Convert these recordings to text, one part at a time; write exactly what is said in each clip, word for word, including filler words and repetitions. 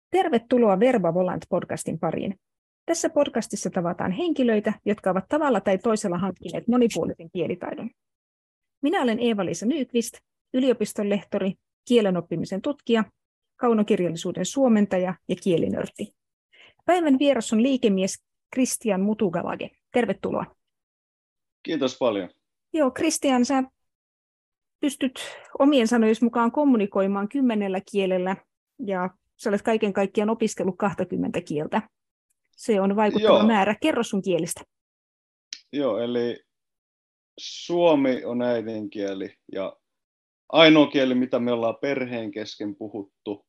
Tervetuloa Verba Volant-podcastin pariin. Tässä podcastissa tavataan henkilöitä, jotka ovat tavalla tai toisella hankkineet monipuolisen kielitaidon. Minä olen Eeva-Liisa Nyqvist, yliopiston lehtori, kielen oppimisen tutkija, kaunokirjallisuuden suomentaja ja kielinörtti. Päivän vieras on liikemies Kristian Mutugalage. Tervetuloa. Kiitos paljon. Joo, Kristian, sä pystyt omien sanojen mukaan kommunikoimaan kymmenellä kielellä ja sä olet kaiken kaikkiaan opiskellut kaksikymmentä kieltä. Se on vaikuttava Joo. määrä. Kerro sun kielistä. Joo, eli suomi on äidinkieli ja ainoa kieli, mitä me ollaan perheen kesken puhuttu.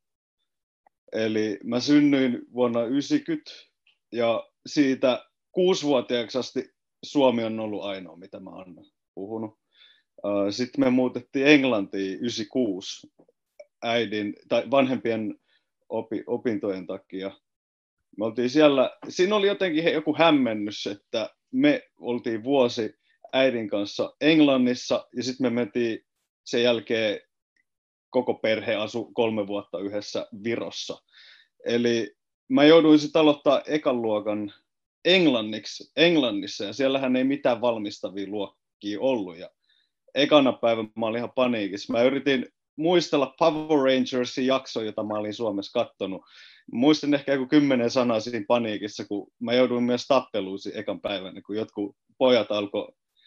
Eli mä synnyin vuonna yhdeksänkymmentä ja siitä kuusivuotiaaksi asti suomi on ollut ainoa, mitä mä oon puhunut. Sitten me muutettiin Englantiin yhdeksänkymmentäkuusi äidin tai vanhempien opi, opintojen takia. Me oltiin siellä, siinä oli jotenkin joku hämmennys, että me oltiin vuosi äidin kanssa Englannissa ja sitten me mentiin sen jälkeen koko perhe asu kolme vuotta yhdessä Virossa. Eli mä jouduin sitten aloittaa ekan luokan englanniksi Englannissa ja siellähän ei mitään valmistavia luokkia ollut. Ja ekana päivänä mä olin ihan paniikissa. Mä yritin muistella Power Rangersin jaksoa, jota mä olin Suomessa kattonut. Muistin ehkä joku kymmenen sanaa siinä paniikissa, kun mä jouduin myös tappeluun ekan päivänä, kun jotkut pojat alkoi,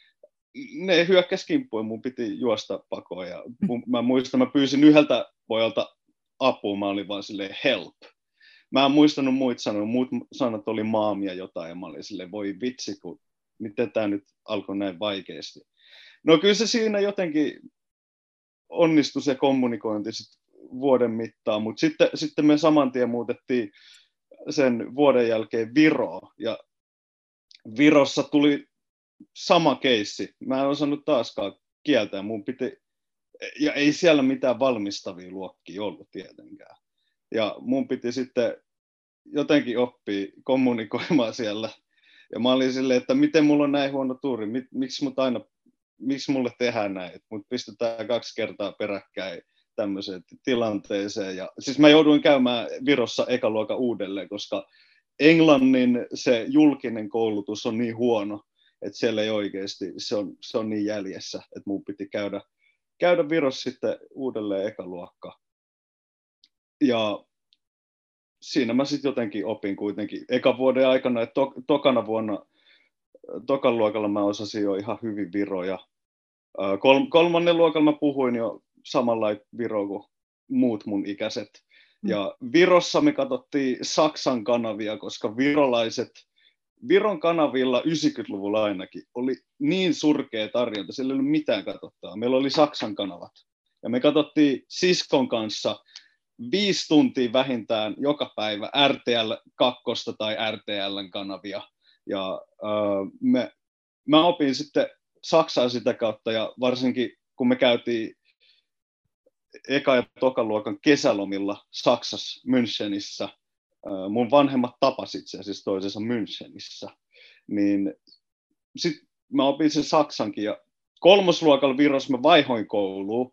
ne hyökkäsi kimppuun, mun piti juosta pakoon. Ja mä muistan, mä pyysin yhdeltä pojalta apua, mä olin vaan silleen help. Mä en muistanut muita sanoja, muut sanat oli mom ja jotain, ja mä olin silleen, voi vitsi, kun miten tää nyt alkoi näin vaikeasti. No kyllä se siinä jotenkin onnistui se kommunikointi sit vuoden mittaan, mutta sitten, sitten me saman tien muutettiin sen vuoden jälkeen Viroon, ja Virossa tuli sama keissi. Mä en osannut taaskaan kieltä, ja mun piti, ja ei siellä mitään valmistavia luokkia ollut tietenkään. Ja mun piti sitten jotenkin oppia kommunikoimaan siellä, ja mä olin silleen, että miten mulla on näin huono tuuri, Mik, miksi mut aina miksi mulle tehdään näin, että mut pistetään kaksi kertaa peräkkäin tämmöiseen tilanteeseen. Ja, siis mä jouduin käymään Virossa eka luokan uudelleen, koska Englannin se julkinen koulutus on niin huono, että siellä ei oikeasti, se on, se on niin jäljessä, että mun piti käydä, käydä Virossa sitten uudelleen eka luokka. Ja siinä mä sitten jotenkin opin kuitenkin ekan vuoden aikana, että to, tokana vuonna tokan luokalla mä osasin jo ihan hyvin viroja. Kol- kolmannen luokalla mä puhuin jo samanlaista viroa kuin muut mun ikäiset. Mm. Ja Virossa me katsottiin Saksan kanavia, koska virolaiset, Viron kanavilla yhdeksänkymmentäluvulla ainakin oli niin surkea tarjonta, siellä ei ollut mitään katsottaa. Meillä oli Saksan kanavat. Ja me katsottiin siskon kanssa viisi tuntia vähintään joka päivä R T L kaksi tai R T L:n kanavia. Ja äh, me, mä opin sitten Saksaa sitä kautta, ja varsinkin kun me käytiin eka- ja tokan luokan kesälomilla Saksassa, Münchenissä, äh, mun vanhemmat tapas itse asiassa toisensa Münchenissä, niin sitten mä opin sen saksankin, ja kolmosluokalla Virossa mä vaihoin kouluun,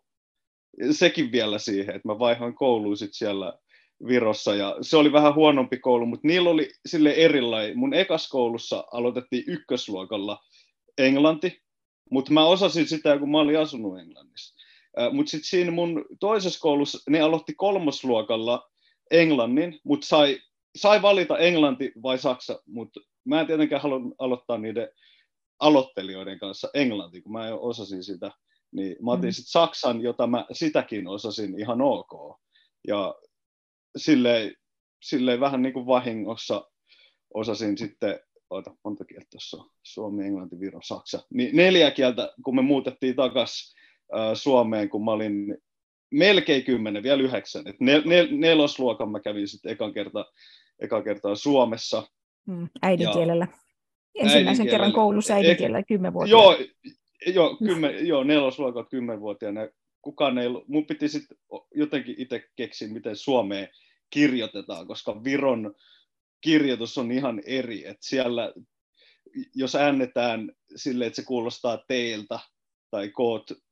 sekin vielä siihen, että mä vaihoin kouluun sitten siellä Virossa, ja se oli vähän huonompi koulu, mutta niillä oli sille erilainen. Mun ekas koulussa aloitettiin ykkösluokalla englanti, mutta mä osasin sitä, kun mä olin asunut Englannissa. Äh, mutta sitten siinä mun toisessa koulussa ne aloitti kolmosluokalla englannin, mutta sai, sai valita englanti vai saksa, mutta mä en tietenkään halua aloittaa niiden aloittelijoiden kanssa englanti, kun mä osasin sitä. Niin mä otin mm. sitten saksan, jota mä sitäkin osasin ihan ok. Ja silleen, silleen vähän niin kuin vahingossa osasin sitten, oota, monta kieltä tuossa on, suomi, englanti, viro, saksa, niin neljä kieltä, kun me muutettiin takaisin äh, Suomeen, kun mä olin melkein kymmenen, vielä yhdeksän. Et nel, nel, nelosluokan mä kävin sitten ekan kertaa, ekan kertaa Suomessa. Mm, äidinkielellä. Ja ensimmäisen äidinkielellä. Kerran koulussa äidinkielellä, kymmenvuotiaana. Joo, joo, kymmen, joo nelosluokan kymmenvuotiaana. Kukaan ei ollut, mun piti sitten jotenkin itse keksiä, miten Suomeen kirjoitetaan, koska Viron kirjoitus on ihan eri, että siellä, jos äännetään silleen, että se kuulostaa teiltä tai koot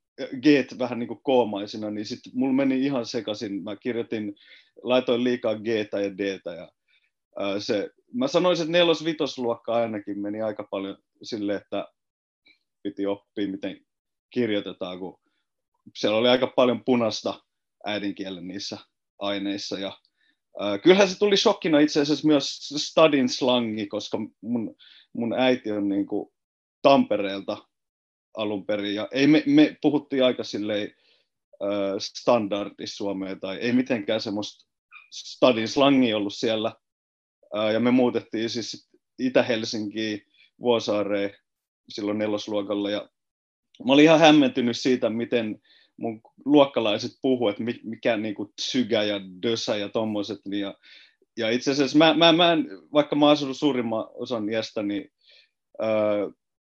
G:t vähän niin kuin koomaisina, niin sitten mulla meni ihan sekaisin. Mä kirjoitin, laitoin liikaa G:tä ja D:tä ja ää, se, mä sanoisin, että nelos-vitosluokka ainakin meni aika paljon silleen, että piti oppia, miten kirjoitetaan, kun siellä oli aika paljon punaista äidinkielen niissä aineissa. Ja, ää, kyllähän se tuli shokkina itse asiassa myös stadin slangi, koska mun, mun äiti on niin kuin Tampereelta alun perin, ja ei me, me puhuttiin aika silleen äh, standardis suomea, tai ei mitenkään semmoista stadin slangia ollut siellä, äh, ja me muutettiin siis Itä-Helsinkiin, Vuosaareen silloin nelosluokalla, ja mä olin ihan hämmentynyt siitä, miten mun luokkalaiset puhuu, että mikä niinku tsygä ja dösä ja tommoset, ja, ja itse asiassa mä, mä, mä en, vaikka mä asunut suurimman osan iästäni äh,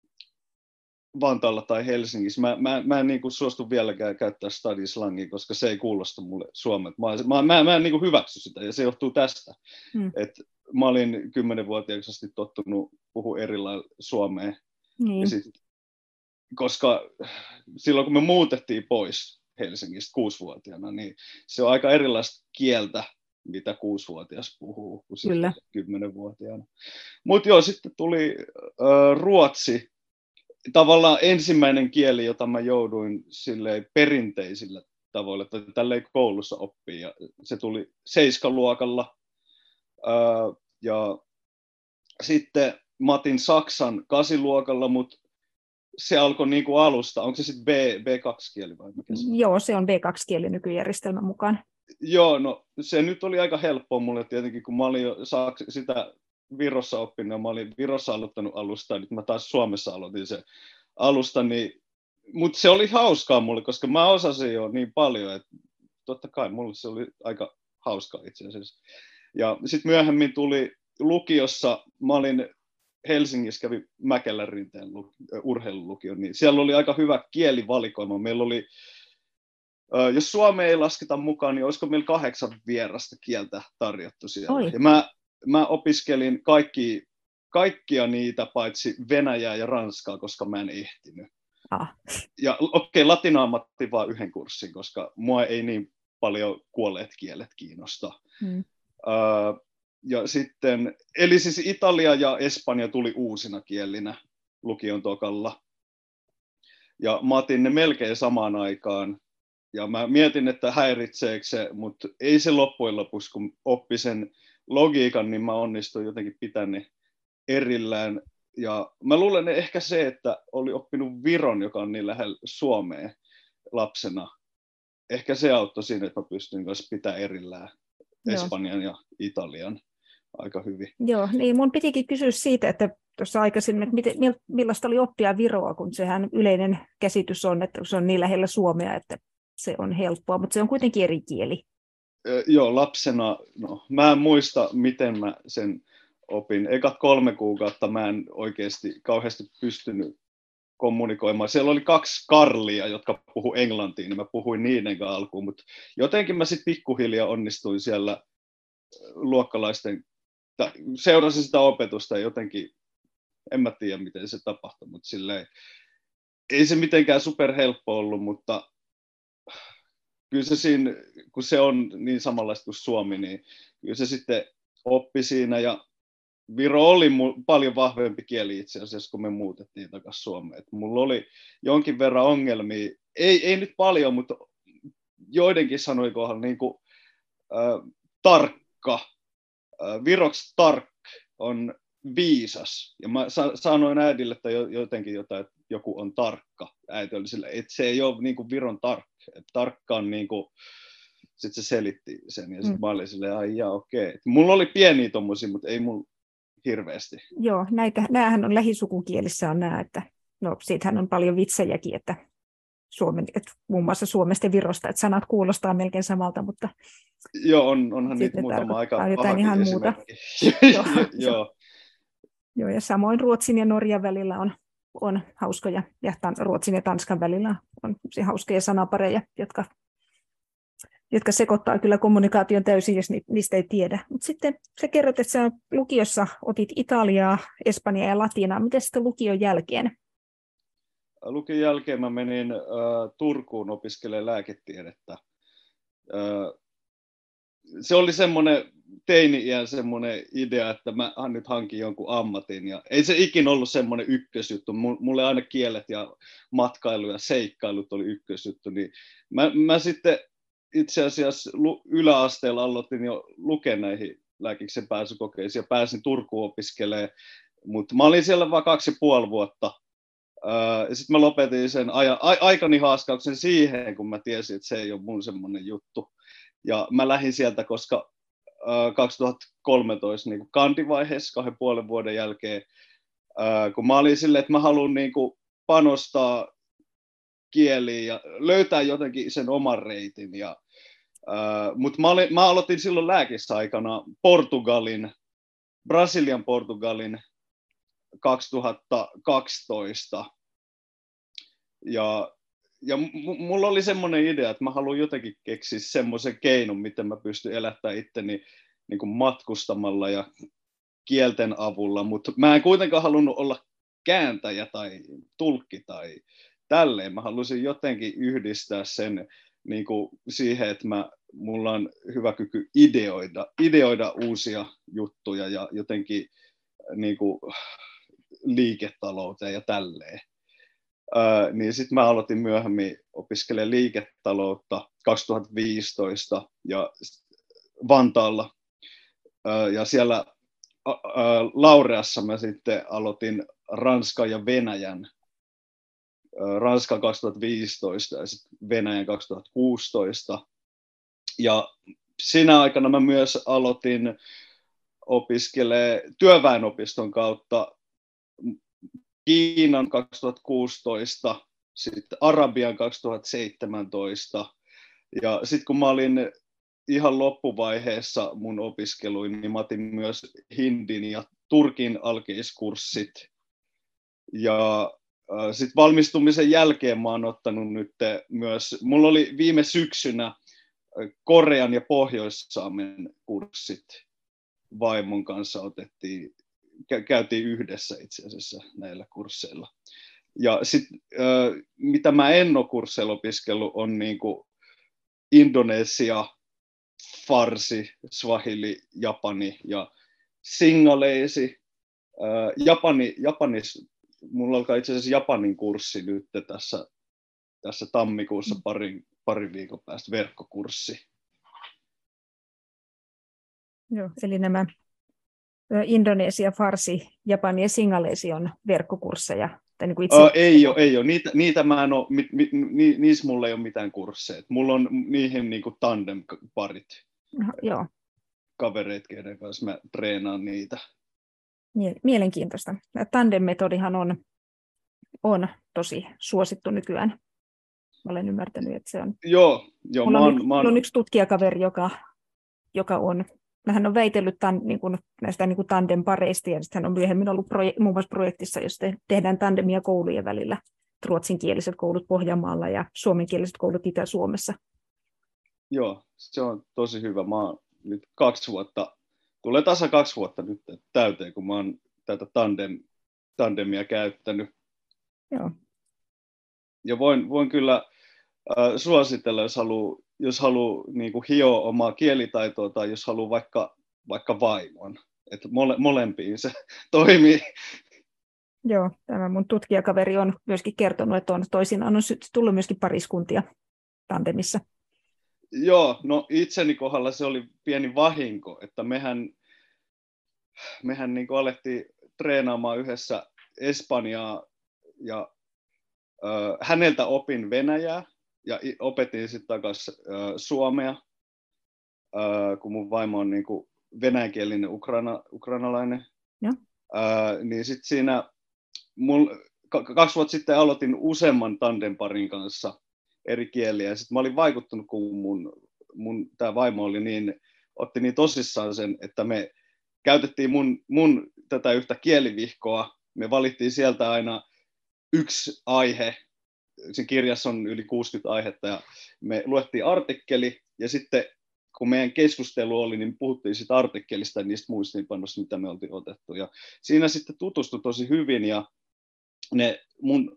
Vantaalla tai Helsingissä. Mä, mä, mä en niin kuin suostu vieläkään käyttää stadislangia, koska se ei kuulosta mulle suomeksi. Mä, mä, mä en niin kuin hyväksy sitä, ja se johtuu tästä. Mm. Että mä olin kymmenvuotiaaksi asti tottunut puhua eri lailla suomea. Mm. Ja sit, koska silloin, kun me muutettiin pois Helsingistä kuusivuotiaana, niin se on aika erilaista kieltä, mitä kuusivuotias puhuu, kuin kymmenvuotiaana. Mutta joo, sitten tuli äh, ruotsi. Tavallaan ensimmäinen kieli, jota mä jouduin silleen perinteisillä tavoilla, että tälleen koulussa oppii. Ja se tuli seiskaluokalla. Ää, ja sitten mä otin saksan kasiluokalla, mutta se alkoi niin kuin alusta. Onko se sitten B, B kaksi kieli vai mikä se on? Joo, se on B kaksi kieli nykyjärjestelmän mukaan. Joo, no se nyt oli aika helppoa mulle tietenkin, kun mä olin jo saks- sitä Virossa oppinut, mä olin Virossa aloittanut alusta, ja nyt mä taas Suomessa aloitin se alusta, niin, mutta se oli hauskaa mulle, koska mä osasin jo niin paljon, että totta kai mulle se oli aika hauskaa itse asiassa. Ja sitten myöhemmin tuli lukiossa, mä olin Helsingissä, kävin Mäkelän rinteen urheilulukio, niin siellä oli aika hyvä kielivalikoima. Meillä oli, jos Suomea ei lasketa mukaan, niin olisiko meillä kahdeksan vierasta kieltä tarjottu siellä. Oi. Ja mä Mä opiskelin kaikki, kaikkia niitä paitsi Venäjää ja Ranskaa, koska mä en ehtinyt. Ah. Ja okei, okay, latinaa mä otin vaan yhden kurssin, koska mua ei niin paljon kuolleet kielet kiinnosta. Hmm. Uh, ja sitten, eli siis Italia ja Espanja tuli uusina kielinä lukion tokalla. Ja mä otin ne melkein samaan aikaan. Ja mä mietin, että häiritseekö se, mutta ei se loppujen lopuksi, kun oppi sen logiikan, niin mä onnistuin jotenkin pitämään ne erillään. Ja mä luulen ehkä se, että oli oppinut viron, joka on niin lähellä Suomea lapsena. Ehkä se auttoi siinä, että mä pystyin kanssa pitämään erillään Espanjan ja Italian aika hyvin. Joo, niin mun pitikin kysyä siitä, että tuossa aikaisemmin, että miten, millaista oli oppia viroa, kun sehän yleinen käsitys on, että se on niin lähellä Suomea, että se on helppoa, mutta se on kuitenkin eri kieli. Joo, lapsena, no, mä en muista, miten mä sen opin. Ekat kolme kuukautta mä en oikeasti kauheasti pystynyt kommunikoimaan. Siellä oli kaksi Karlia, jotka puhu englantia, niin mä puhuin niiden kanssa alkuun, mutta jotenkin mä sitten pikkuhiljaa onnistuin siellä luokkalaisten, seurasin sitä opetusta ja jotenkin, en mä tiedä miten se tapahtui, mutta silleen, ei se mitenkään superhelppo ollut, mutta kyllä se siinä, kun se on niin samanlaista kuin Suomi, niin kyllä se sitten oppi siinä, ja viro oli paljon vahvempi kieli itse asiassa, kun me muutettiin takaisin Suomeen. Et mulla oli jonkin verran ongelmia, ei, ei nyt paljon, mutta joidenkin sanojen kohdalla niin kuin, äh, tarkka, äh, viroksi tark on viisas, ja mä sa- sanoin äidille, että jotenkin jotain, että joku on tarkka. Äiti oli sillä, että se ei ole niin kuin viron tarkka, että tarkka on niin kuin, sitten se selitti sen, ja sitten mm. mä olin silleen, ai jaa, okei. Okay. Mulla oli pieniä tommosia, mutta ei mulla hirveästi. Joo, näitä, näähän on lähisukukielissä on nämä, että no siitähän on paljon vitsejäkin, että, Suomen, että muun muassa Suomesta ja Virosta, että sanat kuulostaa melkein samalta, mutta joo, on, onhan niitä muutama aika jotain ihan muuta. joo, joo. Joo, ja samoin Ruotsin ja Norjan välillä on, on hauskoja, ja tan, Ruotsin ja Tanskan välillä on hauskoja sanapareja, jotka, jotka sekoittaa kyllä kommunikaation täysin, jos niistä ei tiedä. Mutta sitten sä kerrot, että sä lukiossa otit Italiaa, Espanjaa ja Latinaa. Miten sitten lukion jälkeen? lukion jälkeen mä menin äh, Turkuun opiskelemaan lääketiedettä. Äh, se oli semmoinen teini-iän semmoinen idea, että mä nyt hankin jonkun ammatin. Ja ei se ikin ollut semmoinen ykkösjuttu. Mulle aina kielet ja matkailu ja seikkailut oli ykkösjuttu. Niin mä, mä sitten itse asiassa yläasteella aloitin jo lukea näihin lääkiksen pääsykokeisiin ja pääsin Turkuun opiskelemaan. Mutta mä olin siellä vain kaksi ja puoli vuotta. Sitten mä lopetin sen ajan, a, aikani haaskauksen siihen, kun mä tiesin, että se ei ole mun semmoinen juttu. Ja mä lähdin sieltä, koska äh, kaksituhattakolmetoista niin kandivaiheessa kahden puolen vuoden jälkeen, äh, kun mä olin silleen, että mä haluan niin kuin panostaa kieliin ja löytää jotenkin sen oman reitin. Ja, äh, mutta mä, olin, mä aloitin silloin lääkissä aikana Portugalin, Brasilian Portugalin kaksituhattakaksitoista. Ja Ja m- mulla oli semmoinen idea, että mä haluan jotenkin keksiä semmoisen keinon, miten mä pystyn elättämään itteni niin kuin matkustamalla ja kielten avulla, mutta mä en kuitenkaan halunnut olla kääntäjä tai tulkki tai tälleen. Mä halusin jotenkin yhdistää sen niin kuin siihen, että mä, mulla on hyvä kyky ideoida, ideoida uusia juttuja ja jotenkin niin kuin liiketalouteen ja tälleen. Uh, niin sitten mä aloitin myöhemmin opiskelemaan liiketaloutta kaksituhattaviisitoista ja Vantaalla. Uh, ja siellä uh, uh, Laureassa mä sitten aloitin Ranskan ja Venäjän. Uh, Ranskan kaksituhattaviisitoista ja sitten Venäjän kaksituhattakuusitoista. Ja siinä aikana mä myös aloitin opiskelemaan työväenopiston kautta Kiinan kaksituhattakuusitoista, sitten Arabian kaksituhattaseitsemäntoista, ja sitten kun mä olin ihan loppuvaiheessa mun opiskeluin, niin mä otin myös hindin ja turkin alkeiskurssit, ja äh, sitten valmistumisen jälkeen mä oon ottanut nyt myös, mulla oli viime syksynä Korean ja Pohjois-Saamen kurssit, vaimon kanssa otettiin, käytiin yhdessä itse asiassa näillä kursseilla. Ja sitten mitä mä en ole kursseilla opiskellut on niinku Indonesia, farsi, swahili, japani ja singaleesi. Japani, Japanis, mulla alkaa itse asiassa japanin kurssi nyt tässä, tässä tammikuussa parin, parin viikon päästä, verkkokurssi. Joo, eli nämä Indonesia, farsi, japani ja singaleesi on verkkokursseja. Tai niin kuin itse... uh, ei ole, ei ole. Niitä, niitä mä en ole, mi, mi, ni, niissä mulla ei ole mitään kursseja. Mulla on niihin niin kuin tandem-parit. Aha, joo. Kavereet, keiden kanssa mä treenaan niitä. Mielenkiintoista. Tandem-metodihan on, on tosi suosittu nykyään. Mä olen ymmärtänyt, että se on... Joo, joo. Mulla mä on, on, mä on... on yksi tutkijakaveri, joka, joka on... Hän on väitellyt tan, niin kuin, näistä niin kuin tandem-pareista, ja hän on myöhemmin ollut proje- muun muassa projektissa, jossa te, tehdään tandemia koulujen välillä. Ruotsinkieliset koulut Pohjanmaalla ja suomenkieliset koulut Itä-Suomessa. Joo, se on tosi hyvä. Mä oon nyt kaksi vuotta, tulee tasa kaksi vuotta nyt täyteen, kun mä oon tätä tandem, tandemia käyttänyt. Joo. Ja voin, voin kyllä äh, suositella, jos haluaa jos haluaa niin kuin hioa omaa kielitaitoa tai jos haluaa vaikka, vaikka vaimon. Että mole, molempiin se toimii. Joo, tämä mun tutkijakaveri on myöskin kertonut, että on toisinaan on tullut myöskin pariskuntia tandemissa. Joo, no itseni kohdalla se oli pieni vahinko, että mehän, mehän niin kuin alettiin treenaamaan yhdessä Espanjaa ja äh, häneltä opin venäjää. Ja opetin sitten takaisin äh, suomea, äh, kun mun vaimo on niinku venäjänkielinen ukraina, ukrainalainen. Äh, niin sitten siinä mul, k- kaksi vuotta sitten aloitin useamman tandem-parin kanssa eri kieliä. Ja sitten mä olin vaikuttunut, kun mun, mun tää vaimo oli niin, otti niin tosissaan sen, että me käytettiin mun, mun tätä yhtä kielivihkoa. Me valittiin sieltä aina yksi aihe. Sen kirjassa on yli kuusikymmentä aihetta ja me luettiin artikkeli ja sitten kun meidän keskustelu oli, niin puhuttiin siitä artikkelista ja niistä muistiinpanoista, mitä me oltiin otettu. Ja siinä sitten tutustui tosi hyvin ja ne mun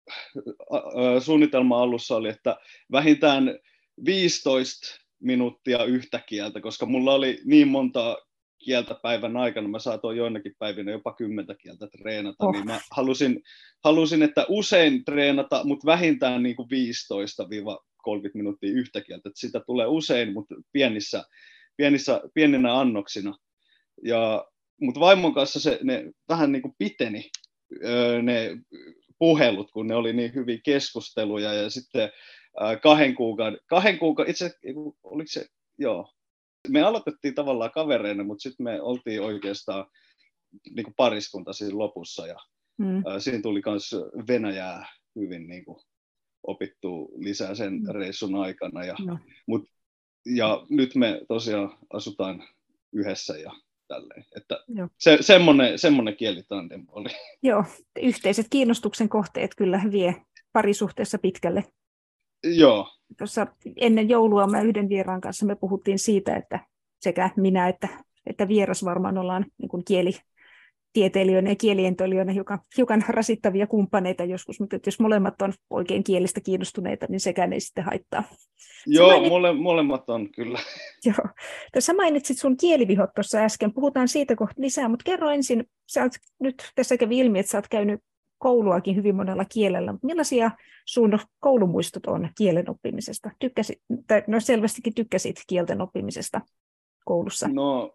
suunnitelma alussa oli, että vähintään viisitoista minuuttia yhtä kieltä, koska mulla oli niin monta kieltä päivän aikana, mä saatoin joinakin päivinä jopa kymmentä kieltä treenata, oh. niin mä halusin, halusin, että usein treenata, mutta vähintään niin kuin viisitoista kolmekymmentä minuuttia yhtä kieltä, että sitä tulee usein, mutta pienissä, pienissä, pieninä annoksina. Ja, mutta vaimon kanssa se, ne vähän niin kuin piteni ne puhelut, kun ne oli niin hyviä keskusteluja, ja sitten kahden kuukauden, kahden kuukauden, itse oliko se, joo, me aloitettiin tavallaan kavereina, mutta sitten me oltiin oikeastaan niin kuin pariskunta siinä lopussa, ja mm. siinä tuli myös Venäjää hyvin niin kuin opittua lisää sen mm. reissun aikana, ja, no. mut, ja nyt me tosiaan asutaan yhdessä, ja tälleen. Että se, semmoinen, semmoinen kielitandem oli. Joo, yhteiset kiinnostuksen kohteet kyllä vie parisuhteessa pitkälle. Joo. Tuossa ennen joulua mä yhden vieraan kanssa me puhuttiin siitä, että sekä minä että, että vieras varmaan ollaan niin kuin kielitieteilijöinä ja kielientoilijoina hiukan, hiukan rasittavia kumppaneita joskus, mutta jos molemmat on oikein kielistä kiinnostuneita, niin sekään ei sitten haittaa. Joo, mainit... mole, molemmat on kyllä. Joo. Tässä mainitsit sun kielivihot tuossa äsken, puhutaan siitä kohta lisää, mutta kerro ensin, sä oot, nyt tässä kävi ilmi, että sä oot käynyt kouluakin hyvin monella kielellä. Millaisia sun koulumuistot on kielen oppimisesta? Tykkäsit, tai no selvästikin tykkäsit kielten oppimisesta koulussa. No,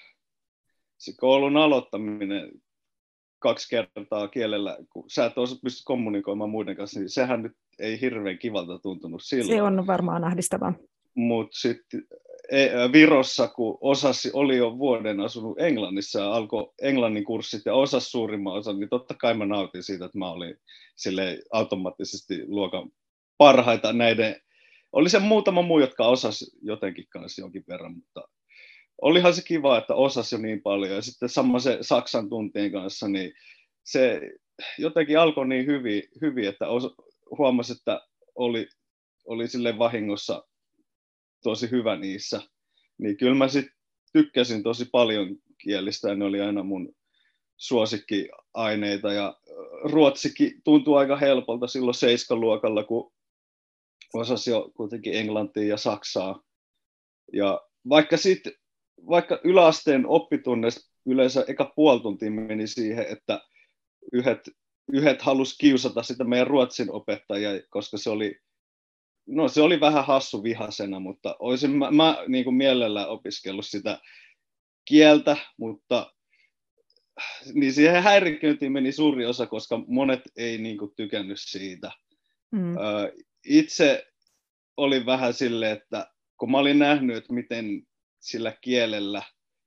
se koulun aloittaminen kaksi kertaa kielellä, kun sä et osaa pysty kommunikoimaan muiden kanssa, niin sehän nyt ei hirveän kivalta tuntunut silloin. Se on varmaan ahdistavaa. Mutta sitten Virossa, kun osasi, oli jo vuoden asunut Englannissa ja alkoi englannin kurssit ja osasi suurimman osan, niin totta kai mä nautin siitä, että mä olin silleen automaattisesti luokan parhaita näiden. Oli se muutama muu, jotka osasi jotenkin kanssa jonkin verran, mutta olihan se kiva, että osasi jo niin paljon. Ja sitten sama se saksan tuntien kanssa, niin se jotenkin alkoi niin hyvin, hyvin että huomasi, että oli, oli silleen vahingossa tosi hyvä niissä. Niin kyllä mä sitten tykkäsin tosi paljon kielistä ja ne oli aina mun suosikkiaineita. Ja ruotsikin tuntui aika helpolta silloin seiskaluokalla, kun osasi jo kuitenkin englantia ja saksaa. Ja vaikka sitten vaikka yläasteen oppitunneista yleensä eka puoli tuntia meni siihen, että yhdet, yhdet halusi kiusata sitä meidän ruotsin opettajaa, koska se oli, no se oli vähän hassu vihasena, mutta olisin mä, mä niin kuin mielellään opiskellut sitä kieltä, mutta niin siihen häiriköintiin meni suuri osa, koska monet ei niin kuin tykännyt siitä. Mm. Itse olin vähän silleen, että kun mä olin nähnyt, että miten sillä kielellä,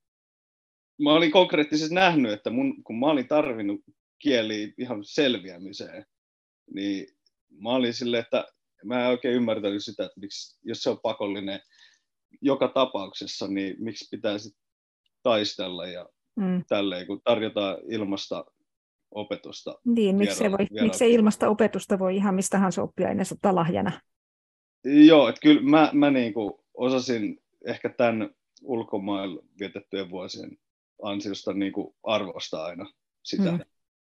mä olin konkreettisesti nähnyt, että mun, kun mä olin tarvinnut kieliä ihan selviämiseen, niin mä olin silleen, että mä en oikein ymmärtänyt sitä, että miksi, jos se on pakollinen joka tapauksessa, niin miksi pitäisi taistella ja mm. tälleen, kun tarjotaan ilmasta opetusta. Niin, miksi se ilmasta opetusta voi ihan mistä tahansa oppiaineessa ottaa lahjana? Joo, että kyllä mä, mä niin kuin osasin ehkä tämän ulkomailla vietettyjen vuosien ansiosta niin kuin arvostaa aina sitä, mm.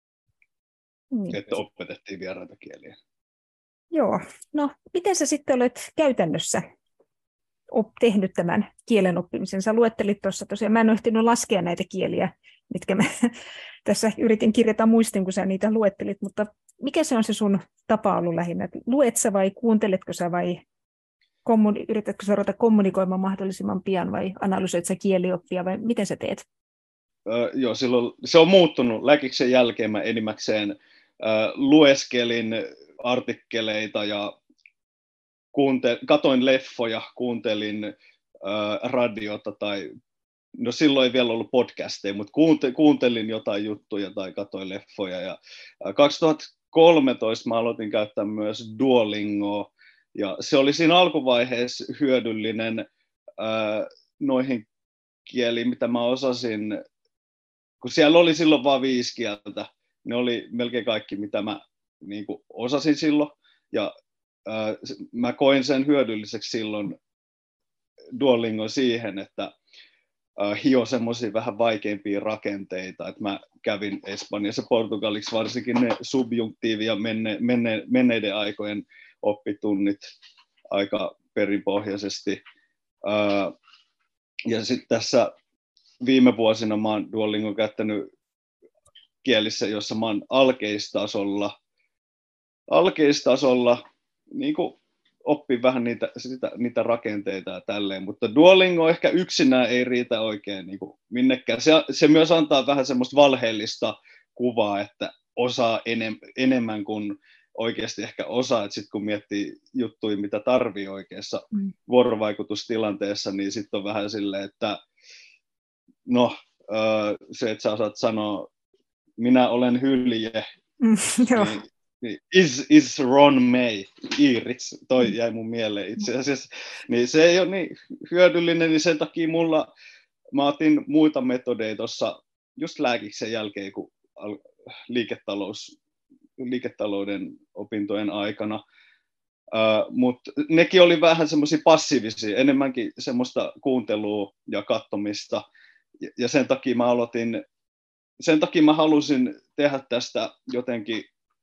niin. että opetettiin vieraita kieliä. Joo, no miten sä sitten olet käytännössä op- tehnyt tämän kielen oppimisen? Sä luettelit tuossa tosiaan, mä en ole ehtinyt laskea näitä kieliä, mitkä mä tässä yritin kirjata muistin, kun sä niitä luettelit, mutta mikä se on se sun tapa ollut lähinnä? Luet sä vai kuunteletko sä vai kommuni- yritätkö sä ruveta kommunikoimaan mahdollisimman pian vai analysoit sä kielioppia vai miten sä teet? Öö, joo, silloin se on muuttunut. Läkiksen jälkeen mä enimmäkseen öö, lueskelin artikkeleita ja kuunte- katoin leffoja, kuuntelin öö, radiota tai no silloin ei vielä ollut podcasteja, mutta kuunte- kuuntelin jotain juttuja tai katoin leffoja. Ja kaksituhattakolmetoista mä aloitin käyttää myös Duolingoa ja se oli siinä alkuvaiheessa hyödyllinen öö, noihin kieliin, mitä mä osasin, kun siellä oli silloin vain viisi kieltä, ne oli melkein kaikki, mitä mä niin kuin osasin silloin, ja ää, mä koin sen hyödylliseksi silloin Duolingon siihen, että uh, hio semmoisia vähän vaikeampia rakenteita, että mä kävin Espanjassa Portugaliksi varsinkin ne subjunktiivi- ja menne, menne, menneiden aikojen oppitunnit aika perinpohjaisesti. Uh, ja sitten tässä viime vuosina mä oon Duolingon käyttänyt kielissä, jossa mä oon alkeistasolla, alkeistasolla niin kuin oppii vähän niitä, sitä, niitä rakenteita ja tälleen, mutta Duolingo ehkä yksinään ei riitä oikein niin kuin minnekään. Se, se myös antaa vähän semmoista valheellista kuvaa, että osaa enem, enemmän kuin oikeasti ehkä osaa, että sitten kun miettii juttuja, mitä tarvii oikeassa mm. vuorovaikutustilanteessa, niin sitten on vähän silleen, että no, se, että sä osaat sanoa, minä olen hylje, mm, niin, niin is, is Ron May, Iirits, toi jäi mun mieleen itse asiassa, niin se ei ole niin hyödyllinen, niin sen takia mulla, mä otin muita metodeja tuossa just lääkiksen jälkeen, kun liiketalous, liiketalouden opintojen aikana, uh, mutta nekin oli vähän semmoisia passiivisia, enemmänkin semmoista kuuntelua ja katsomista, ja, ja sen takia mä aloitin, sen takia mä halusin tehdä tästä jotenkin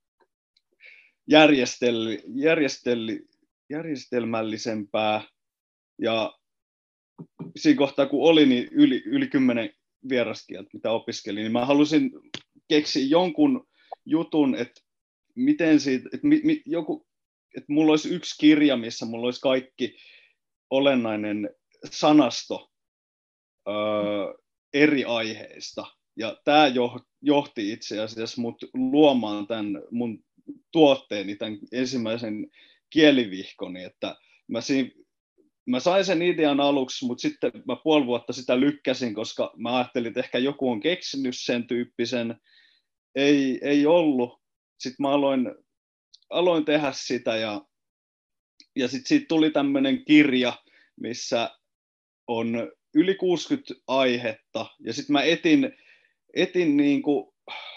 järjestelli, järjestelli, järjestelmällisempää, ja siinä kohtaa kun oli niin yli, yli kymmenen vieraskieltä, mitä opiskelin, niin mä halusin keksiä jonkun jutun, että miten siitä, että, mi, mi, joku, että mulla olisi yksi kirja, missä mulla olisi kaikki olennainen sanasto öö, eri aiheista. Ja tämä johti itse asiassa mut luomaan tämän mun tuotteeni, tämän ensimmäisen kielivihkoni, että mä, siinä, mä sain sen idean aluksi, mutta sitten mä puoli vuotta sitä lykkäsin, koska mä ajattelin, että ehkä joku on keksinyt sen tyyppisen. Ei, ei ollut. Sitten mä aloin, aloin tehdä sitä ja, ja sitten siitä tuli tämmöinen kirja, missä on yli kuusikymmentä aihetta ja sitten mä etin, etin niinku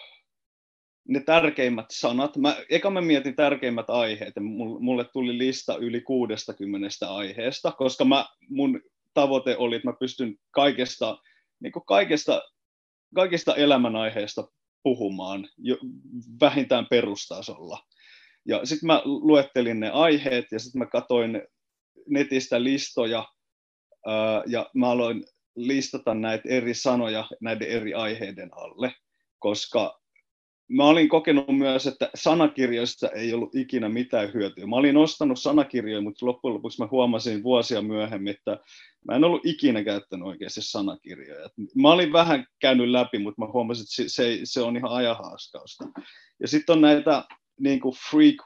ne tärkeimmät sanat. Mä, eka mä mietin tärkeimmät aiheet ja mulle tuli lista yli kuudestakymmenestä aiheesta, koska mä, mun tavoite oli, että mä pystyn kaikesta, niinku kaikesta, kaikista elämänaiheista puhumaan jo vähintään perustasolla. Ja sitten mä luettelin ne aiheet ja sitten mä katsoin netistä listoja ää, ja mä aloin listata näitä eri sanoja näiden eri aiheiden alle, koska mä olin kokenut myös, että sanakirjoista ei ollut ikinä mitään hyötyä. Mä olin ostanut sanakirjoja, mutta loppujen lopuksi mä huomasin vuosia myöhemmin, että mä en ollut ikinä käyttänyt oikeasti sanakirjoja. Mä olin vähän käynyt läpi, mutta mä huomasin, että se, se on ihan ajanhaaskausta. Ja sitten on näitä niin kuin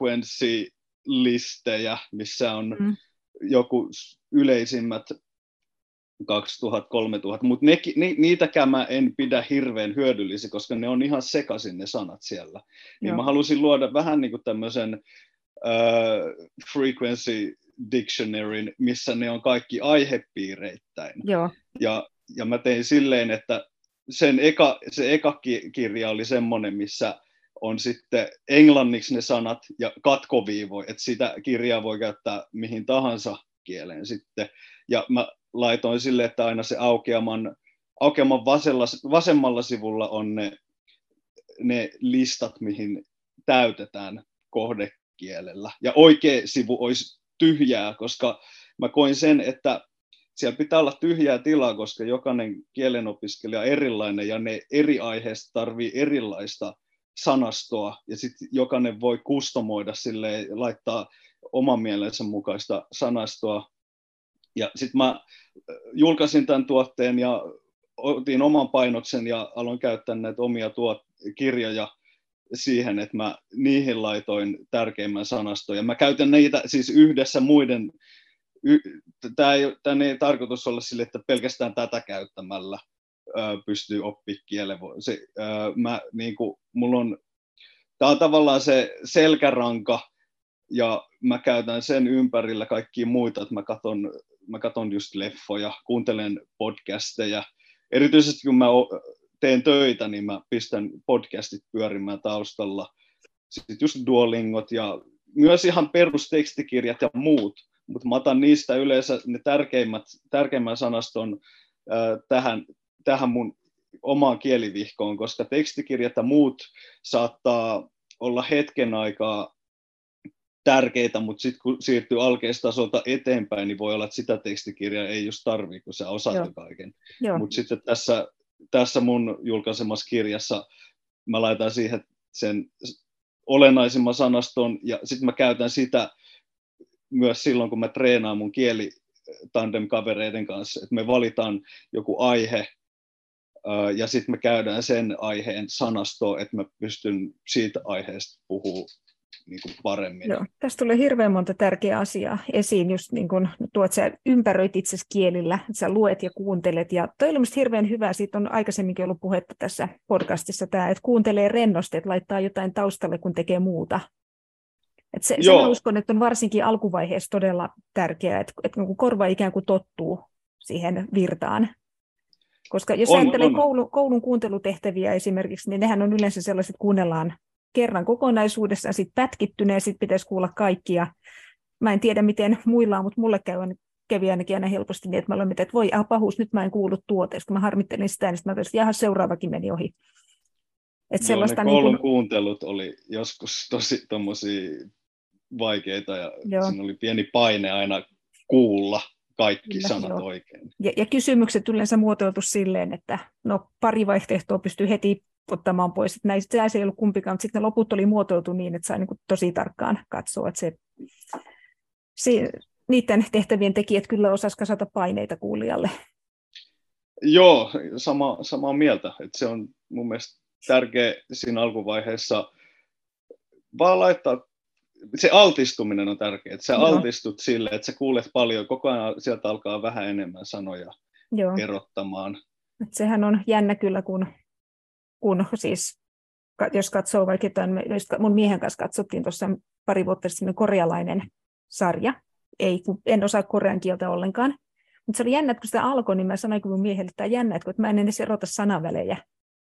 frequency-listejä, missä on mm. joku yleisimmät kaksituhatta kolmetuhatta, mutta ni, niitäkään mä en pidä hirveän hyödyllisiä, koska ne on ihan sekaisin ne sanat siellä. Niin mä halusin luoda vähän niin kuin tämmöisen uh, frequency dictionaryn, missä ne on kaikki aihepiireittäin. Joo. Ja, ja mä tein silleen, että sen eka, se eka kirja oli semmoinen, missä on sitten englanniksi ne sanat ja katkoviivoja, että sitä kirjaa voi käyttää mihin tahansa kieleen sitten. Ja mä laitoin sille, että aina se aukeaman, aukeaman vasella, vasemmalla sivulla on ne, ne listat, mihin täytetään kohdekielellä. Ja oikea sivu olisi tyhjää, koska mä koin sen, että siellä pitää olla tyhjää tilaa, koska jokainen kielenopiskelija on erilainen ja ne eri aiheista tarvii erilaista sanastoa ja sitten jokainen voi kustomoida silleen, laittaa oman mielensä mukaista sanastoa. Ja sitten mä julkaisin tämän tuotteen ja otin oman painoksen ja aloin käyttää näitä omia tuot- kirjoja siihen, että mä niihin laitoin tärkeimmän sanaston. Ja mä käytän niitä siis yhdessä muiden. Y- Tämä ei, tämän ei tarkoitus olla sille, että pelkästään tätä käyttämällä ö, pystyy oppimaan kielen. Se, ö, mä, niin kuin, mulla on, tämä on tavallaan se selkäranka, ja mä käytän sen ympärillä kaikkia muita, että mä katson, mä katson just leffoja, kuuntelen podcasteja. Erityisesti kun mä teen töitä, niin mä pistän podcastit pyörimään taustalla. Sitten just Duolingot ja myös ihan perustekstikirjat ja muut. Mutta mä otan niistä yleensä ne tärkeimmät, tärkeimmän sanaston ää, tähän, tähän mun omaan kielivihkoon, koska tekstikirjat ja muut saattaa olla hetken aikaa tärkeitä, mutta sitten kun siirtyy alkeistasolta eteenpäin, niin voi olla, että sitä tekstikirjaa ei just tarvitse, kun sä osaat jo kaiken. Mutta sitten tässä, tässä mun julkaisemassa kirjassa mä laitan siihen sen olennaisimman sanaston, ja sitten mä käytän sitä myös silloin, kun mä treenaan mun kielitandem-kavereiden kanssa, että me valitaan joku aihe, ja sitten me käydään sen aiheen sanastoon, että mä pystyn siitä aiheesta puhumaan niin kuin paremmin. Joo. Tästä tulee hirveän monta tärkeää asiaa esiin, just niin kuin tuo, että sä ympäröit itsesi kielillä, että sä luet ja kuuntelet, ja toi oli minusta hirveän hyvä, siitä on aikaisemminkin ollut puhetta tässä podcastissa, tämä, että kuuntelee rennosti, että laittaa jotain taustalle, kun tekee muuta. Että se, sen uskon, että on varsinkin alkuvaiheessa todella tärkeää, että, että korva ikään kuin tottuu siihen virtaan. Koska jos ajattelee koulun, koulun kuuntelutehtäviä esimerkiksi, niin nehän on yleensä sellaiset, että kuunnellaan kerran kokonaisuudessaan, sitten pätkittyneen, ja sitten pitäisi kuulla kaikkia. Mä en tiedä, miten muilla on, mutta mulle käy, kävi ainakin aina helposti niin, että mä olen, että voi, ah, pahuus, nyt mä en kuullut tuota. Sitten mä harmittelin sitä, niin sitten mä totesin, että jaha, seuraavakin meni ohi. Että Joo, ne koulun niin kun... kuuntelut oli joskus tosi tommosia vaikeita, ja Joo. siinä oli pieni paine aina kuulla kaikki Kyllä, sanat jo. oikein. Ja, ja kysymykset yleensä muotoiltu silleen, että no pari vaihtoehtoa pystyy heti ottamaan pois. Että näistä ei ollut kumpikaan, mutta sitten ne loput oli muotoiltu niin, että sai niin kuin tosi tarkkaan katsoa, että se, se, niiden tehtävien tekijät kyllä osasivat kasata paineita kuulijalle. Joo, sama, samaa mieltä. Että se on mun mielestä tärkeä siinä alkuvaiheessa vaan laittaa, se altistuminen on tärkeää, että sä Joo. altistut sille, että sä kuulet paljon, koko ajan sieltä alkaa vähän enemmän sanoja Joo. erottamaan. Et sehän on jännä kyllä, kun, kun siis, jos katsoo vaikka jotain, mun miehen kanssa katsottiin tuossa pari vuotta sitten korealainen sarja, ei, en osaa korean kieltä ollenkaan, mutta se oli jännä, että kun sitä alkoi, niin mä sanoin mun miehelle, että tämä on jännä, että mä en edes erota sanavälejä.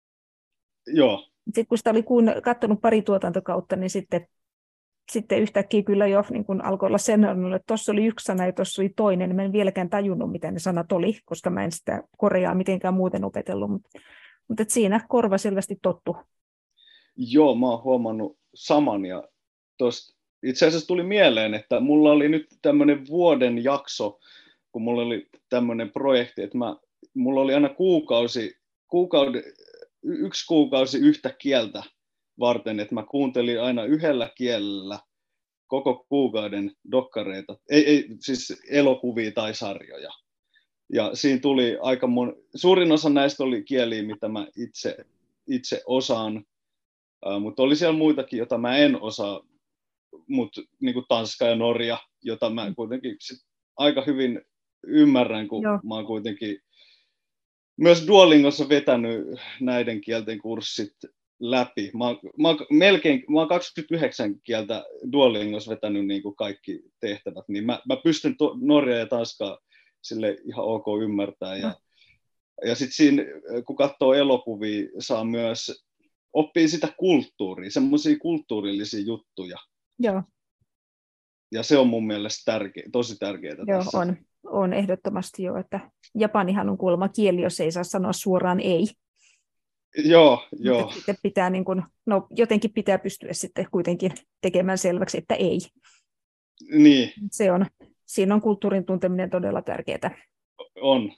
Joo. Sitten kun sitä oli katsonut pari tuotantokautta, niin sitten Sitten yhtäkkiä kyllä jo niin kun alkoi olla sen, että tuossa oli yksi sana ja tuossa oli toinen. Mä en vieläkään tajunnut, mitä ne sanat oli, koska mä en sitä koreaa mitenkään muuten opetellut. Mutta, mutta siinä korva selvästi tottu. Joo, mä oon huomannut saman. Ja tosta itse asiassa tuli mieleen, että mulla oli nyt tämmöinen vuoden jakso, kun mulla oli tämmöinen projekti, että mä, mulla oli aina kuukausi, kuukausi, yksi kuukausi yhtä kieltä varten, että mä kuuntelin aina yhdellä kielellä koko kuukauden dokkareita, ei, ei siis elokuvia tai sarjoja. Ja siinä tuli aika mon... suurin osa näistä oli kieliä, mitä mä itse, itse osaan, uh, mutta oli siellä muitakin, joita mä en osaa, mutta niin kuin Tanska ja Norja, jota mä kuitenkin sit aika hyvin ymmärrän, kun Joo. mä oon kuitenkin myös Duolingossa vetänyt näiden kielten kurssit läpi. Mä oon, mä oon, melkein, mä oon kaksikymmentäyhdeksän kieltä Duolingossa vetänyt niin kuin kaikki tehtävät, niin mä, mä pystyn to, Norjaa ja Tanskaa sille ihan ok ymmärtää. Ja, ja sitten siinä, kun katsoo elokuvia, saa myös oppia sitä kulttuuria, semmoisia kulttuurillisia juttuja. Joo. Ja se on mun mielestä tärkeä, tosi tärkeää Joo, tässä. on, on ehdottomasti jo, että Japanihan on kuulemma kieli, jos ei saa sanoa suoraan ei. Joo, joo. Sitten pitää, niin kuin, no, jotenkin pitää pystyä sitten kuitenkin tekemään selväksi, että ei. Niin. Se on, siinä on kulttuurin tunteminen todella tärkeää. On.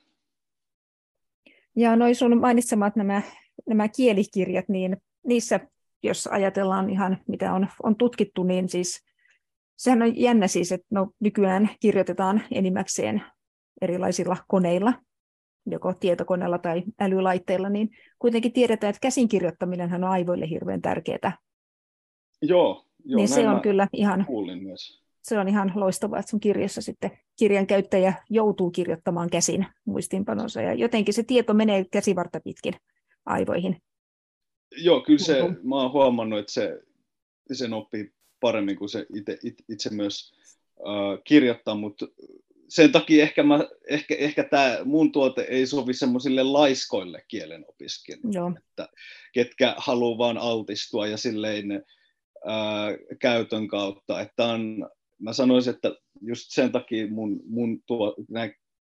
Ja noin sun mainitsemat nämä, nämä kielikirjat, niin niissä, jos ajatellaan ihan mitä on, on tutkittu, niin siis sehän on jännä siis, että no, nykyään kirjoitetaan enimmäkseen erilaisilla koneilla, joko tietokoneella tai älylaitteilla, niin kuitenkin tiedetään, että käsinkirjoittaminenhan on aivoille hirveän tärkeää. Joo, joo niin se on kyllä ihan, kuulin myös. Se on ihan loistavaa, että sun kirjassa sitten kirjan käyttäjä joutuu kirjoittamaan käsin muistiinpanonsa, ja jotenkin se tieto menee käsivartta pitkin aivoihin. Joo, kyllä se, mä oon huomannut, että se, sen oppii paremmin kuin se itse, itse myös äh, kirjoittaa, mutta sen takia ehkä, mä, ehkä, ehkä tämä mun tuote ei sovi semmoisille laiskoille kielenopiskelijoille, että ketkä haluaa vaan altistua ja silleen ää, käytön kautta. Että on, mä sanoisin, että just sen takia mun, mun tuo, nämä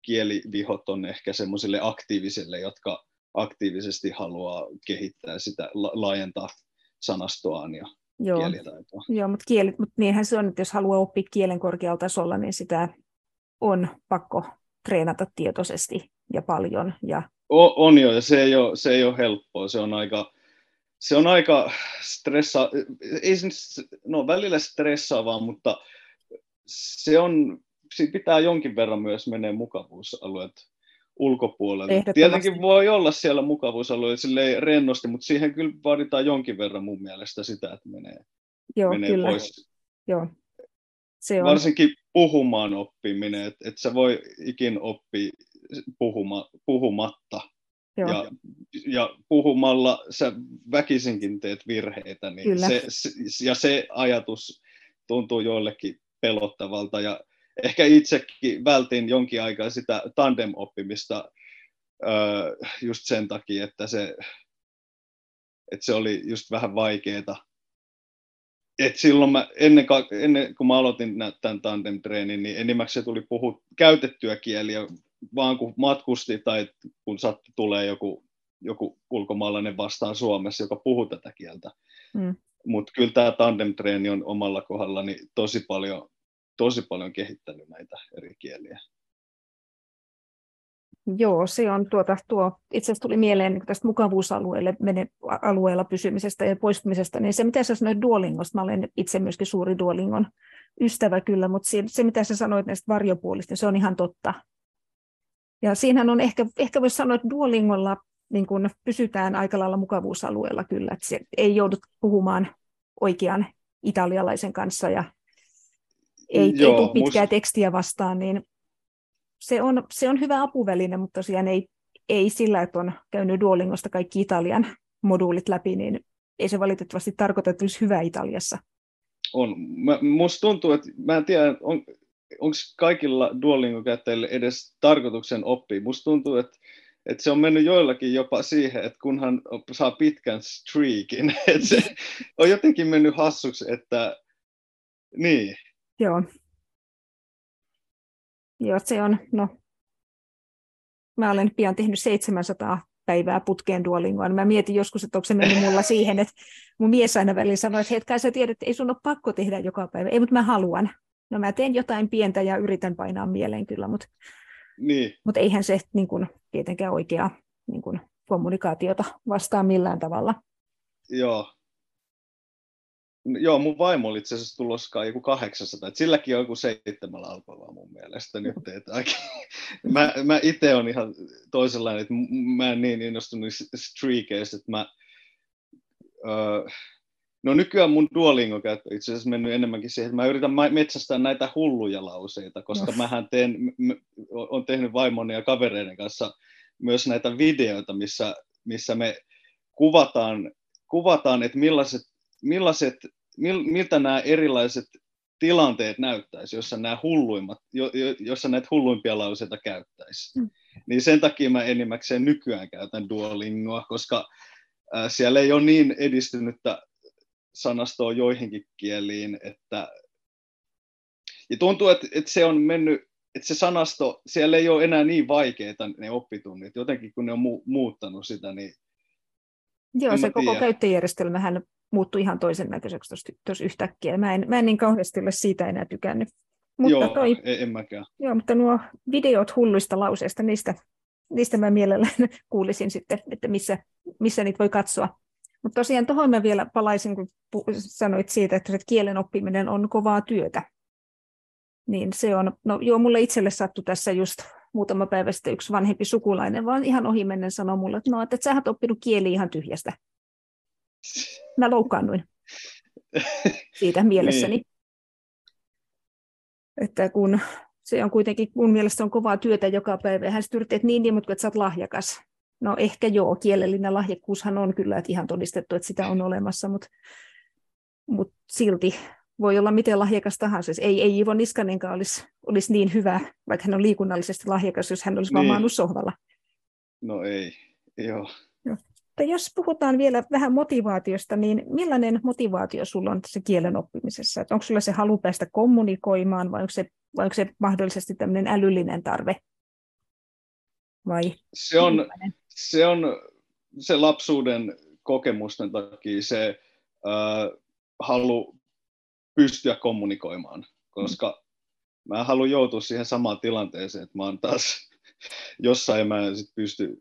kielivihot on ehkä semmoisille aktiivisille, jotka aktiivisesti haluaa kehittää sitä, laajentaa sanastoaan ja Joo. kielitaitoa. Joo, mutta, kielet, mutta niinhän se on, että jos haluaa oppia kielen korkealla tasolla, niin sitä on pakko treenata tietoisesti ja paljon. Ja... O, on jo, ja se ei ole, se ei ole helppoa. Se on aika, se on aika stressa, ei se, no välillä stressaavaa, mutta se on, siinä pitää jonkin verran myös mennä mukavuusalueet ulkopuolelle. Tietenkin voi olla siellä mukavuusalueella silleen rennosti, mutta siihen kyllä vaaditaan jonkin verran mun mielestä sitä, että menee, Joo, menee kyllä. pois. Joo. Se on. Varsinkin puhumaan oppiminen, että et sä voi ikin oppia puhuma, puhumatta. Ja, ja puhumalla sä väkisinkin teet virheitä, niin se, se, ja se ajatus tuntuu joillekin pelottavalta. Ja ehkä itsekin vältin jonkin aikaa sitä tandem-oppimista äh, just sen takia, että se, että se oli just vähän vaikeaa. Et silloin mä, ennen, ennen kuin mä aloitin tämän tandem-treenin, niin enimmäkseen tuli puhua käytettyä kieliä, vaan kun matkusti tai kun sattui tulee joku, joku ulkomaalainen vastaan Suomessa, joka puhuu tätä kieltä. Mm. Mutta kyllä tämä tandem-treeni on omalla kohdallani tosi paljon, tosi paljon kehittänyt näitä eri kieliä. Joo, se on tuota, tuo, itse asiassa tuli mieleen niin tästä mukavuusalueelle mene, alueella pysymisestä ja poistumisesta, niin se mitä sä sanoit Duolingosta, mä olen itse myöskin suuri Duolingon ystävä kyllä, mutta se, se mitä sä sanoit näistä varjopuolista, se on ihan totta. Ja siinähän on ehkä, ehkä voisi sanoa, että Duolingolla niin kun pysytään aika lailla mukavuusalueella kyllä, että se ei joudut puhumaan oikean italialaisen kanssa ja ei, Joo, ei tule pitkää must... tekstiä vastaan, niin se on, se on hyvä apuväline, mutta tosiaan ei, ei sillä, että on käynyt Duolingosta kaikki Italian moduulit läpi, niin ei se valitettavasti tarkoita, että olisi hyvä Italiassa. On. Mä, musta tuntuu, että mä en tiedä, on, onko kaikilla Duolingo-käyttäjillä edes tarkoituksen oppia. Musta tuntuu, että, että se on mennyt joillakin jopa siihen, että kunhan saa pitkän streakin, että se on jotenkin mennyt hassuksi, että niin. Joo. Joo, se on, no, mä olen pian tehnyt seitsemänsataa päivää putkeen Duolingoa. Mä mietin joskus, että onko se mennyt mulla siihen, että mun mies aina välillä sanoi, että hetkai sä tiedät, että ei sun ole pakko tehdä joka päivä. Ei, mutta mä haluan. No mä teen jotain pientä ja yritän painaa mieleen kyllä, mutta, niin. mutta eihän se niin kuin, tietenkään oikeaa niin kuin, kommunikaatiota vastaa millään tavalla. Joo. Joo, mun vaimo oli itse asiassa tuloskaan joku kahdeksansataa, että silläkin on joku seitsemällä alkavaa mun mielestä nyt. Että mä mä itse on ihan toisenlainen, että mä en niin innostunut streakeista, että mä... Uh, no nykyään mun Duolingo-käyttö itse asiassa mennyt enemmänkin siihen, että mä yritän metsästää näitä hulluja lauseita, koska no. mähän teen, on tehnyt vaimoni ja kavereiden kanssa myös näitä videoita, missä, missä me kuvataan, kuvataan että millaiset millaiset, mil, miltä nämä erilaiset tilanteet näyttäisi, jossa nämä hulluimmat, jo, jossa näitä hulluimpia lauseita käyttäisi. Mm. Niin sen takia mä enimmäkseen nykyään käytän Duolingoa, koska äh, siellä ei ole niin edistynyttä sanastoa joihinkin kieliin, että ja tuntuu, että, että se on mennyt, että se sanasto, siellä ei ole enää niin vaikeita ne oppitunnit, jotenkin kun ne on mu- muuttanut sitä, niin Joo, se koko käyttöjärjestelmähän muuttui ihan toisen näköiseksi tuossa yhtäkkiä. Mä en, mä en niin kauheasti ole siitä enää tykännyt. Mutta joo, toi, en mäkään. Joo, mutta nuo videot hulluista lauseista, niistä, niistä mä mielellään kuulisin sitten, että missä, missä niitä voi katsoa. Mutta tosiaan tuohon mä vielä palaisin, kun sanoit siitä, että kielen oppiminen on kovaa työtä. Niin se on, no joo, mulle itselle sattui tässä just muutama päivä sitten yksi vanhempi sukulainen, vaan ihan ohimennen sanoi mulle, että no, että sä oot oppinut kieliä ihan tyhjästä. Mä loukkaannuin siitä mielessäni. Niin. Että kun se on kuitenkin, mun mielestä on kovaa työtä joka päivä, ja hän sitten yritti, että niin, niin, mutta että sä oot lahjakas. No ehkä joo, kielellinen lahjakkuushan on kyllä että ihan todistettu, että sitä on olemassa, mutta, mutta silti voi olla miten lahjakas tahansa. Ei, ei Iivo Niskanenkaan olisi, olisi niin hyvä, vaikka hän on liikunnallisesti lahjakas, jos hän olisi niin. vaan maannut sohvalla. No ei, joo. joo. Jos puhutaan vielä vähän motivaatiosta, niin millainen motivaatio sulla on tässä kielen oppimisessa? Että onko sulla se halu päästä kommunikoimaan vai onko se, vai onko se mahdollisesti tämmöinen älyllinen tarve vai? Se on, se on se lapsuuden kokemusten takia se äh, halu pystyä kommunikoimaan, koska mä en halua joutua siihen samaan tilanteeseen, että mä oon taas jossain ja mä en sit pysty,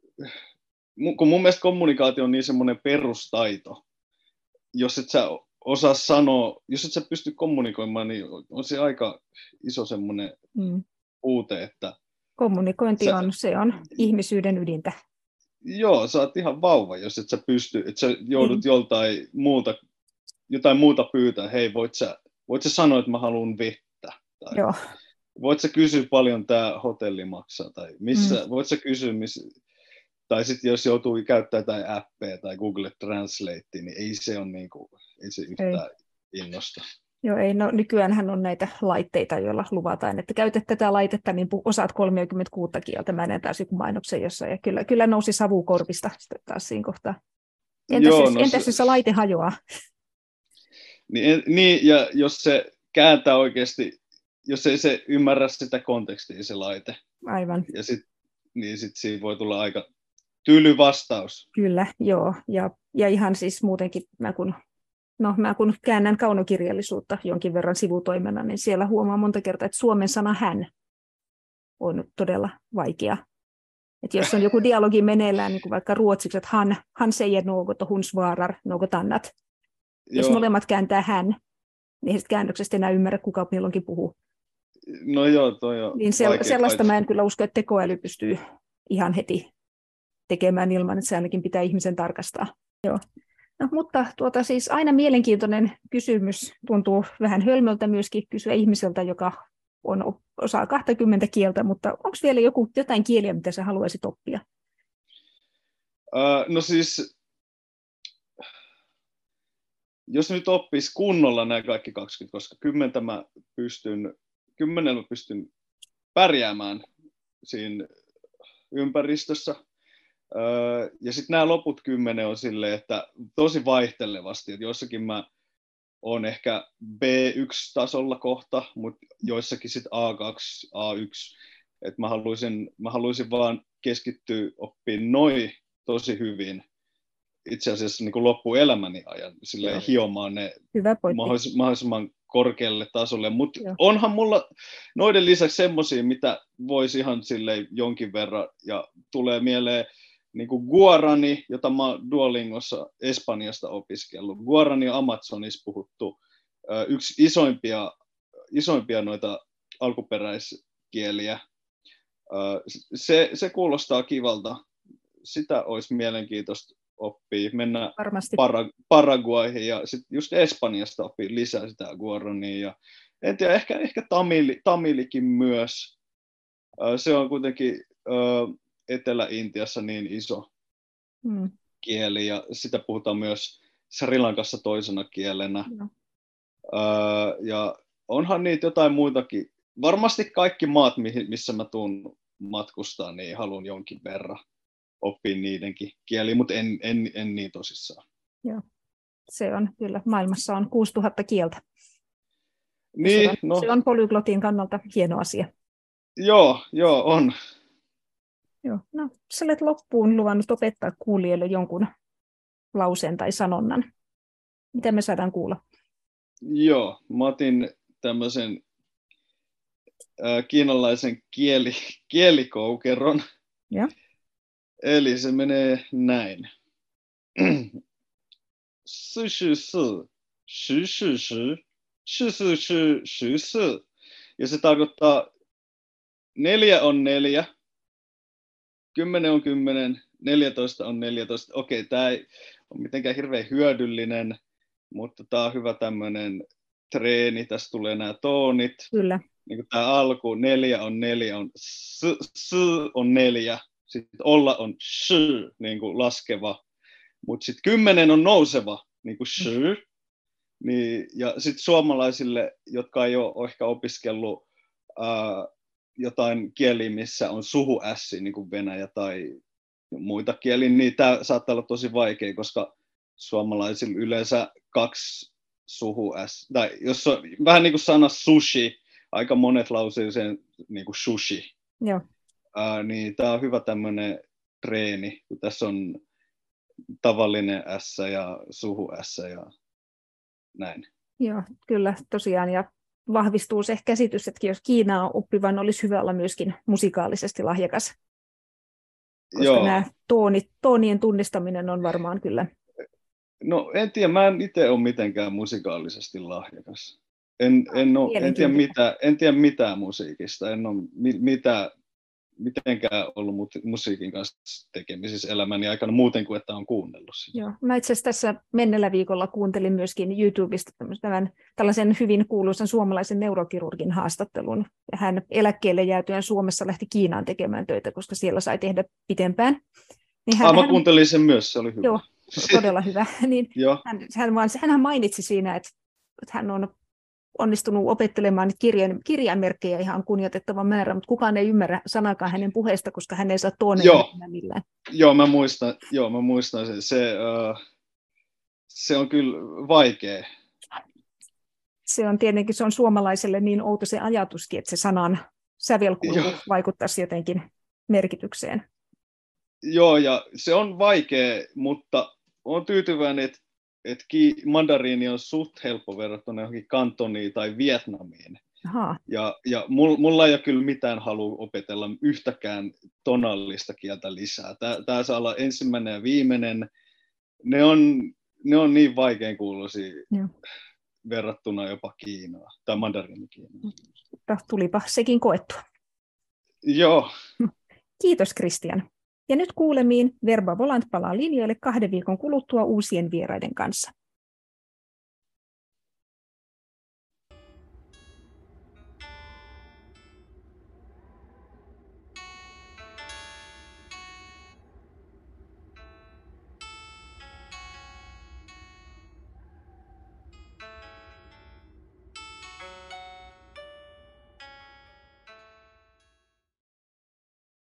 kun mun mielestä kommunikaatio on niin semmoinen perustaito, jos et sä osaa sanoa, jos et sä pysty kommunikoimaan, niin on se aika iso semmoinen mm. puute, että kommunikointi sä, on, se on ihmisyyden ydintä. Joo, sä oot ihan vauva, jos et sä pysty, että sä joudut mm. joltain muuta, jotain muuta pyytää, hei, voit sä, voit sä sanoa, että mä haluan vettä, tai Joo. voit sä kysyä paljon tää hotelli maksaa, tai missä, mm. voit sä kysyä, missä, tai sitten jos joutuu käyttämään jotain appia tai Google Translate, niin ei se ole niinku, ei se yhtään ei. innosta. Joo, ei, no nykyäänhän on näitä laitteita, joilla luvataan, että käytät tätä laitetta, niin osaat kolmekymmentäkuusi kieltä. Mä näen taas joku mainoksen jossain, ja kyllä, kyllä nousi savu korvista taas siinä kohtaa. Entäs, Joo, jos, no entäs se, jos se laite hajoaa? Niin, en, niin, ja jos se kääntää oikeasti, jos ei se ymmärrä sitä kontekstia, se laite. Aivan. Ja sit, niin sitten siinä voi tulla aika tyly vastaus. Kyllä, joo. Ja, ja ihan siis muutenkin, mä kun, no, mä kun käännän kaunokirjallisuutta jonkin verran sivutoimena, niin siellä huomaa monta kertaa, että suomen sana hän on todella vaikea. Että jos on joku dialogi meneillään, niin kuin vaikka ruotsiksi, että han, han säger något och hon svarar något annat. Jos molemmat kääntää hän, niin sitten käännöksestä enää ymmärrä, kuka milloinkin puhuu. No joo, toi on niin se, sellaista mä en kyllä usko, että tekoäly pystyy ihan heti tekemään ilman, että se ainakin pitää ihmisen tarkastaa. Joo. No, mutta tuota, siis aina mielenkiintoinen kysymys, tuntuu vähän hölmöltä myöskin kysyä ihmiseltä, joka on, osaa kaksikymmentä kieltä, mutta onko vielä joku, jotain kieliä, mitä sä haluaisit oppia? Uh, no siis, jos nyt oppisi kunnolla nämä kaikki kaksikymmentä, koska kymmentä mä pystyn, kymmenellä mä pystyn pärjäämään siinä ympäristössä. Ja sitten nämä loput kymmenen on silleen, että tosi vaihtelevasti, että joissakin mä oon ehkä B yksi tasolla kohta, mutta joissakin sitten A kaksi, A yksi, että mä haluaisin, mä haluaisin vaan keskittyä oppimaan noi tosi hyvin itse asiassa niin kuin loppuelämäni ajan, silleen hiomaan ne mahdollis- mahdollisimman korkealle tasolle, mutta onhan mulla noiden lisäksi semmosia, mitä voisi ihan silleen jonkin verran, ja tulee mieleen niin kuin Guarani, jota mä oon Duolingossa Espanjasta opiskellut. Guarani on Amazonissa puhuttu, yksi isoimpia, isoimpia noita alkuperäiskieliä. Se, se kuulostaa kivalta. Sitä olisi mielenkiintoista oppia. Mennä Para, Paraguayhin ja sitten just Espanjasta oppii lisää sitä Guarania. Ja en tiedä, ehkä, ehkä tamili, tamilikin myös. Se on kuitenkin Etelä-Intiassa niin iso mm. kieli, ja sitä puhutaan myös Sri Lankassa toisena kielenä. No. Öö, ja onhan niitä jotain muitakin. Varmasti kaikki maat, missä mä tuun matkustaa, niin haluan jonkin verran oppia niidenkin kieliä, mutta en, en, en niin tosissaan. Joo. Se on kyllä. Maailmassa on kuusituhatta kieltä. Niin, se on, no. se on polyglotin kannalta hieno asia. Joo, joo, on. Joo, no sä olet loppuun luvannut opettaa kuulijoille jonkun lauseen tai sanonnan. Mitä me saadaan kuulla? Joo, mä otin tämmöisen äh, kiinalaisen kieli, kielikoukeron. Ja. Eli se menee näin. Si shi si, shi shi shi, shi si shi, shi si. Ja se tarkoittaa neljä on neljä. Kymmenen on kymmenen, neljätoista on neljätoista. Okei, tämä ei ole mitenkään hirveän hyödyllinen, mutta tämä on hyvä tämmöinen treeni. Tässä tulee nämä toonit. Kyllä. Niin kuin tämä alku, neljä on neljä, on s, s on neljä. Sitten olla on sh, niin kuin laskeva. Mutta sitten kymmenen on nouseva, niin kuin sh. Niin, ja sitten suomalaisille, jotka ei ole ehkä opiskellut ää, jotain kieliä, missä on suhu ässi, niin kuin Venäjä tai muita kieliä, niin tämä saattaa olla tosi vaikea, koska suomalaisilla yleensä kaksi suhu ässi, tai jos on vähän niin kuin sana sushi, aika monet lausuu sen niin kuin sushi. Joo. ää, niin tämä on hyvä tämmöinen treeni, kun tässä on tavallinen S ja suhu S ja näin. Joo, kyllä tosiaan, ja vahvistuu se käsitys, että jos Kiinaa oppivan olisi hyvä olla myöskin musikaalisesti lahjakas, koska Joo. nämä toonit, toonien tunnistaminen on varmaan kyllä. No en tiedä, mä en itse ole mitenkään musikaalisesti lahjakas. En, en, ole, en, tiedä, mitä, en tiedä mitään musiikista, en ole mitään, mitenkään ollut musiikin kanssa tekemisissä elämäni aikana muuten kuin, että olen kuunnellut sitä. Joo. Mä itse asiassa tässä menneellä viikolla kuuntelin myöskin YouTubesta tämän, tällaisen hyvin kuuluisan suomalaisen neurokirurgin haastattelun. Ja hän eläkkeelle jäätyään Suomessa lähti Kiinaan tekemään töitä, koska siellä sai tehdä pitempään. Niin hän, ah, mä hän, kuuntelin sen myös, se oli hyvä. Joo, todella hyvä. Niin hän, hän, vaan, hänhän mainitsi siinä, että, että hän on onnistunut opettelemaan kirjain, kirjainmerkkejä ihan kunnioitettavan määrän, mutta kukaan ei ymmärrä sanakaan hänen puheesta, koska hän ei saa tooneen millään. Joo, mä muistan, joo, mä muistan sen. Se, uh, se on kyllä vaikea. Se on tietenkin, se on suomalaiselle niin outo se ajatuskin, että se sanan sävelkulku vaikuttaisi jotenkin merkitykseen. Joo, ja se on vaikea, mutta olen tyytyväinen, että että mandariini on suht helppo verrattuna johonkin kantoniin tai Vietnamiin. Aha. Ja, ja mulla ei ole kyllä mitään halua opetella yhtäkään tonallista kieltä lisää. Tää, tää saa olla ensimmäinen ja viimeinen. Ne on, ne on niin vaikein kuuluisia Joo. verrattuna jopa Kiinaa, tai mandariini Kiinaa. Tulipa sekin koettua. Joo. Kiitos Kristian. Ja nyt kuulemiin Verba Volant palaa linjoille kahden viikon kuluttua uusien vieraiden kanssa.